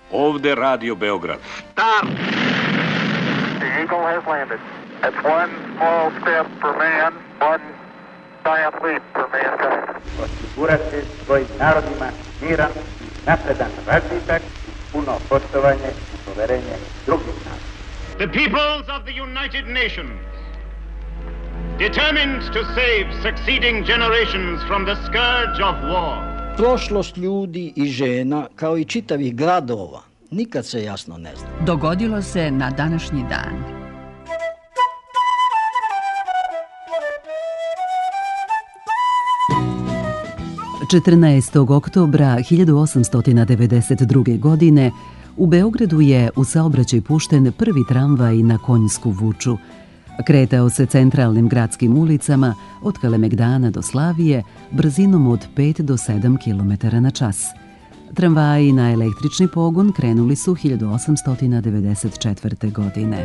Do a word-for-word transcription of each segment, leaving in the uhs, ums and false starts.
Ovde Radio Beograd. Start! The Eagle has landed. It's one small step for man, one giant leap for mankind. Osigurati svojim narodima miran, napredan razvitak, puno poštovanje i poverenje drugih naroda. The peoples of the United Nations, determined to save succeeding generations from the scourge of war. Prošlost ljudi i žena, kao i čitavih gradova, nikad se jasno ne zna. Dogodilo se na današnji dan. četrnaestog oktobra hiljadu osamsto devedeset druge. godine u Beogradu je u saobraćaj pušten prvi tramvaj na konjsku vuču. Kretao se centralnim gradskim ulicama od Kalemegdana do Slavije brzinom od pet do sedam kilometara na čas. Tramvaji na električni pogon krenuli su hiljadu osamsto devedeset četvrte. godine.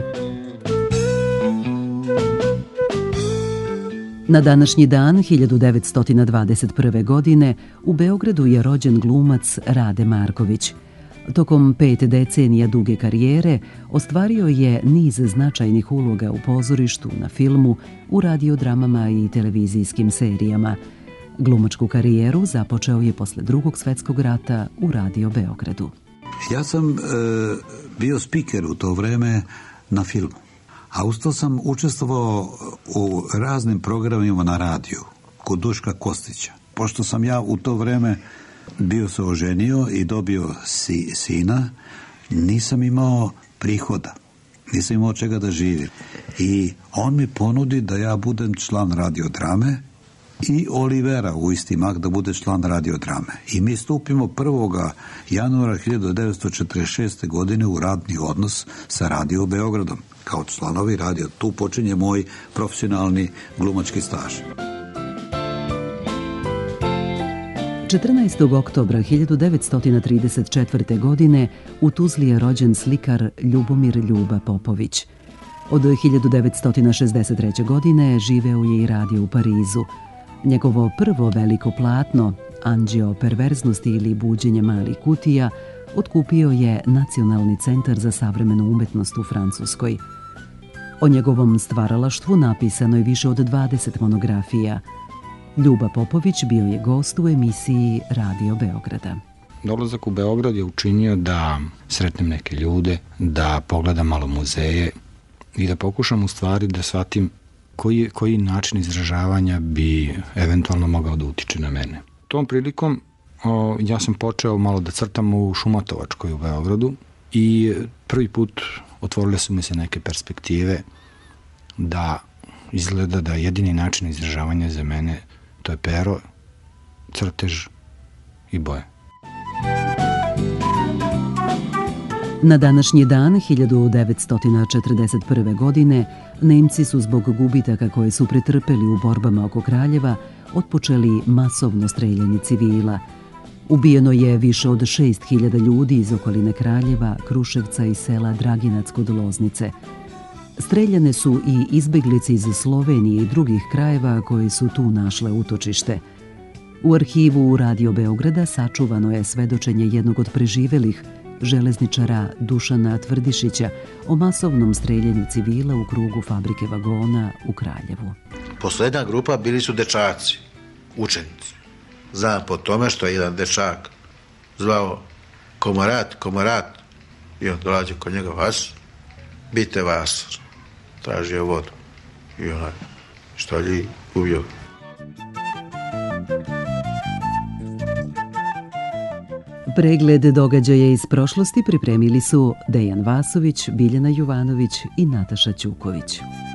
Na današnji dan hiljadu devetsto dvadeset prve. godine u Beogradu je rođen glumac Rade Marković. Tokom pet decenija duge karijere ostvario je niz značajnih uloga u pozorištu, na filmu, u radiodramama i televizijskim serijama. Glumačku karijeru započeo je posle Drugog svetskog rata u Radio Beogradu. Ja sam e, bio spiker u to vreme na filmu, a usto sam učestvovao u raznim programima na radiju kod Duška Kostića. Pošto sam ja u to vreme bio se oženio i dobio si, sina, nisam imao prihoda, nisam imao čega da živim. I on mi ponudi da ja budem član radiodrame i Olivera u isti mak da bude član radiodrame. I mi stupimo prvog januara hiljadu devetsto četrdeset šeste. godine u radni odnos sa Radio Beogradom kao članovi radio. Tu počinje moj profesionalni glumački staž. četrnaestog oktobra hiljadu devetsto trideset četvrte. godine u Tuzli je rođen slikar Ljubomir Ljuba Popović. Od hiljadu devetsto šezdeset treće. godine živeo je i radio u Parizu. Njegovo prvo veliko platno, Anđeo perverznosti ili buđenje malih kutija, otkupio je Nacionalni centar za savremenu umetnost u Francuskoj. O njegovom stvaralaštvu napisano je više od dvadeset monografija. Ljuba Popović bio je gost u emisiji Radio Beograda. Dolazak u Beograd je učinio da sretnem neke ljude, da pogledam malo muzeje i da pokušam u stvari da shvatim koji, koji način izražavanja bi eventualno mogao da utiče na mene. Tom prilikom o, ja sam počeo malo da crtam u Šumatovačkoj u Beogradu i prvi put otvorile su mi se neke perspektive da izgleda da jedini način izražavanja za mene to je pero, crtež i boje. Na današnji dan hiljadu devetsto četrdeset prve. godine Nemci su zbog gubitaka koje su pretrpeli u borbama oko Kraljeva otpočeli masovno streljanje civila. Ubijeno je više od šest hiljada ljudi iz okoline Kraljeva, Kruševca i sela Draginac kod Loznice. Streljane su i izbeglice iz Slovenije i drugih krajeva koji su tu našle utočište. U arhivu Radio Beograda sačuvano je svedočenje jednog od preživelih, železničara Dušana Tvrdišića, o masovnom streljanju civila u krugu fabrike vagona u Kraljevu. Poslednja grupa bili su dečaci, učenici. Znam po tome što je jedan dečak zvao komorat, komorat, i on dolazi kod njega, vas, bite vas, tražio vodu. I onaj, šta li ubio. Pregled događaja iz prošlosti pripremili su Dejan Vasović, Biljana Jovanović i Nataša Ćuković.